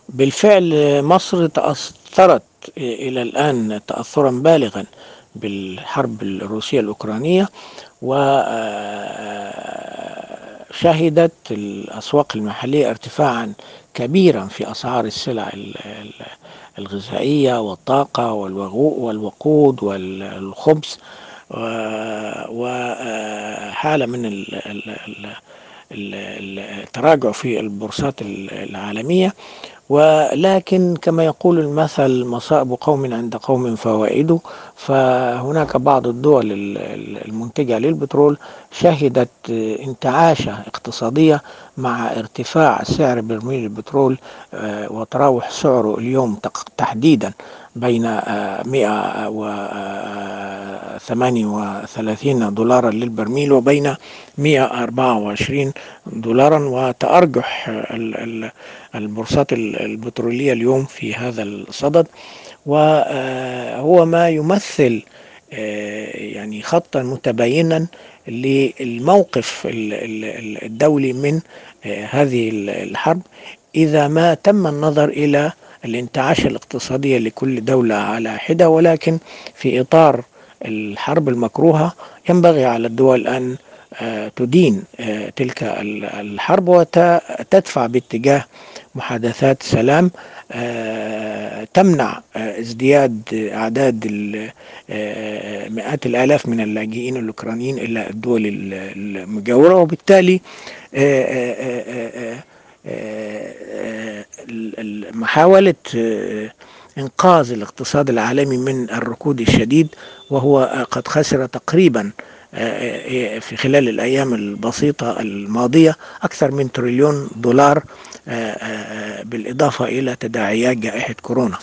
بالفعل مصر تأثرت إلى الآن تأثرا بالغا بالحرب الروسية الأوكرانية، وشهدت الأسواق المحلية ارتفاعا كبيرا في أسعار السلع الغذائية والطاقة والوقود والخبز، وحالة من التراجع في البورصات العالمية. ولكن كما يقول المثل: مصائب قوم عند قوم فوائد. فهناك بعض الدول المنتجة للبترول شهدت انتعاشة اقتصادية مع ارتفاع سعر برميل البترول، وتراوح سعره اليوم تحديدا بين 138 دولارا للبرميل وبين 124 دولارا، وتأرجح البورصات البترولية اليوم في هذا الصدد. وهو ما يمثل يعني خطا متباينا للموقف الدولي من هذه الحرب، إذا ما تم النظر إلى الانتعاش الاقتصادي لكل دولة على حدة. ولكن في إطار الحرب المكروهة ينبغي على الدول أن تدين تلك الحرب وتدفع باتجاه محادثات سلام تمنع ازدياد أعداد مئات الآلاف من اللاجئين الأوكرانيين إلى الدول المجاورة، وبالتالي محاولة إنقاذ الاقتصاد العالمي من الركود الشديد، وهو قد خسر تقريبا في خلال الأيام البسيطة الماضية أكثر من تريليون دولار، بالإضافة إلى تداعيات جائحة كورونا.